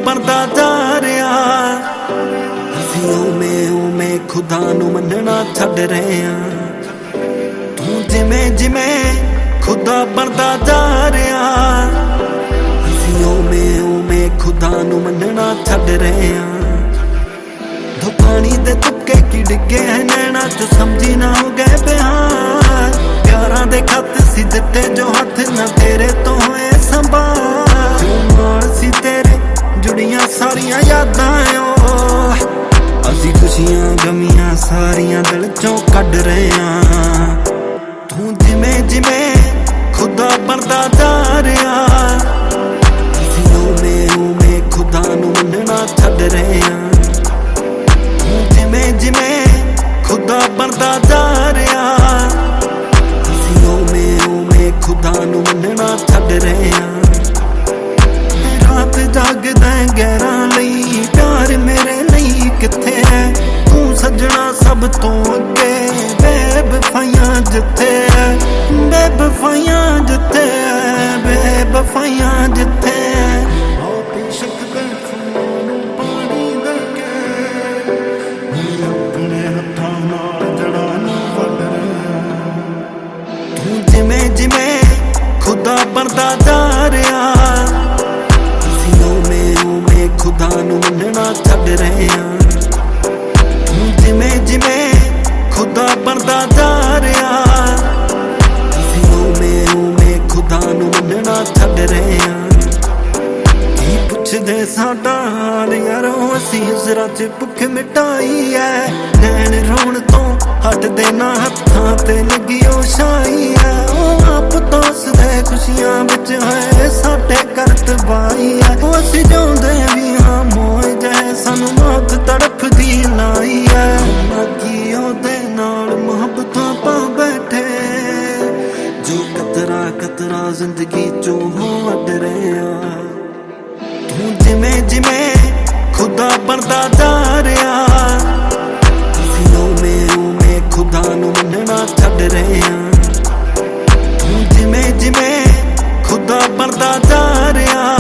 ਬਣਦਾ ਜਾ ਰਿਹਾ। ਅਸੀਂ ਉਵੇਂ ਖੁਦਾ ਨੂੰ ਮੰਨਣਾ ਛੱਡ ਰਹੇ ਆਂ। ਤੂੰ ਜਿਵੇਂ ਖੁਦਾ ਬਣਦਾ ਜਾ ਰਿਹਾ। ਅਸੀਂ ਉਵੇਂ ਖੁਦਾ ਨੂੰ ਮੰਨਣਾ ਛੱਡ ਰਹੇ ਆਂ। ਦੋ ਪਾਣੀ ਦੇ ਤੁਪਕੇ ਕੀ ਡਿੱਗੇ ਹੈ ਨੈਣਾ ਚੋਂ ਸਮਝੀ ਨਾ ਹੋ ਗਏ ਬਿਹਾਰ। ਪਿਆਰਾਂ ਦੇ ਖੱਤ ਸੀ ਦਿੱਤੇ ਜੋ ਹੱਥ ਨਾ ਤੇਰੇ ਤੋਂ ਹੋਏ ਸੰਭਾਲ। ਜੋ ਨਾਲ ਸੀ ਤੇਰੇ ਜੁੜੀਆਂ ਸਾਰੀਆਂ ਯਾਦਾਂ ਓ। ਅਸੀਂ ਖੁਸ਼ੀਆਂ ਗਮੀਆਂ ਸਾਰੀਆਂ ਦਿਲ ਚੋਂ ਕੱਢ ਰਹੇ ਆਂ। ਤੂੰ ਜਿਵੇਂ ਖੁਦਾ ਬਣਦਾ ਜਾ ਰਿਹਾ। ਅਸੀਂ ਉਵੇਂ ਖੁਦਾ ਨੂੰ ਮੰਨਣਾ ਛੱਡ ਰਹੇ ਆਂ। ਜਿਵੇਂ ਖੁਦਾ ਬਣਦਾ ਜਾ ਰਿਹਾ। ਅਸੀਂ ਉਵੇਂ ਖੁਦਾ ਨੂੰ ਮੰਨਣਾ ਛੱਡ ਰਹੇ ਆਂ। ਰਾਤ ਜਾਗਦਾ ਗਹਿਰਾਂ ਲਈ ਪਿਆਰ ਮੇਰੇ ਲਈ ਕਿੱਥੇ ਹੈ। ਤੂੰ ਸੱਜਣਾ ਸਭ ਤੋਂ ਅੱਗੇ ਬੇਵਫਾਈਆਂ ਜਿੱਥੇ ਹੈ। ਬੇਵਫਾਈਆਂ ਜਿੱਥੇ ਹੈ। ਬੇਵਫਾਈਆਂ ਜਿੱਥੇ ਹੈ। ਜਿਵੇਂ ਖੁਦਾ ਬਣਦਾ ਜਾ ਰਿਹਾ। ਅਸੀਂ ਉਵੇਂ ਖੁਦਾ ਨੂੰ ਮੰਨਣਾ ਛੱਡ ਰਹੇ ਆਂ। ਜਿਵੇਂ ਖੁਦਾ ਬਣਦਾ ਜਾ ਰਿਹਾ। ਅਸੀਂ ਉਵੇਂ ਖੁਦਾ ਨੂੰ ਮੰਨਣਾ ਛੱਡ ਰਹੇ ਆਂ। ਕੀ ਪੁੱਛਦੇ ਸਾਡਾ ਹਾਲ ਯਾਰੋ। ਅਸੀਂ ਹਜ਼ਰਾਂ ਚ ਭੁੱਖ ਮਿਟਾਈ ਐ। ਨੈਣ ਰੋਣ ਤੋਂ ਹਟਦੇ ਨਾ ਹੱਥਾਂ ਤੇ ਲੱਗੀ ਉਹ ਛਾਈ ਐ। ਉਹ ਆਪ ਤੋਸਦੇ ਖੁਸ਼ੀਆਂ ਵਿੱਚ ਹੈ ਸਾਡੇ ਕਰਤ ਬਾਈ ਐ। ਉਹ ਅਸੀਂ ਜਿਉਂਦੇ ਵੀ ਹਾਂ ਮੋਏ ਜੈ ਸਾਨੂੰ ਮੌਤ ਤੜਫਦੀ ਲਾਈ ਐ। ਬਾਕੀ ਉਹਦੇ ਨਾਲ ਮੁਹੱਬਤਾਂ ਪਾ ਬੈਠੇ ਜੋ ਕਤਰਾ ਜ਼ਿੰਦਗੀ ਚੋਂ ਹੋ ਵੱਢ ਰਹੇ ਆ। ਤੂੰ ਜਿਵੇਂ ਖੁਦਾ ਬਣਦਾ ਜਾ ਰਿਹਾ। ਅਸੀਂ ਉਵੇਂ ਖੁਦਾ ਨੂੰ ਮੰਨਣਾ ਛੱਡ ਰਹੇ ਆਂ। ਤੂੰ ਜਿਵੇਂ ਖੁਦਾ ਬਣਦਾ ਜਾ ਰਿਹਾ।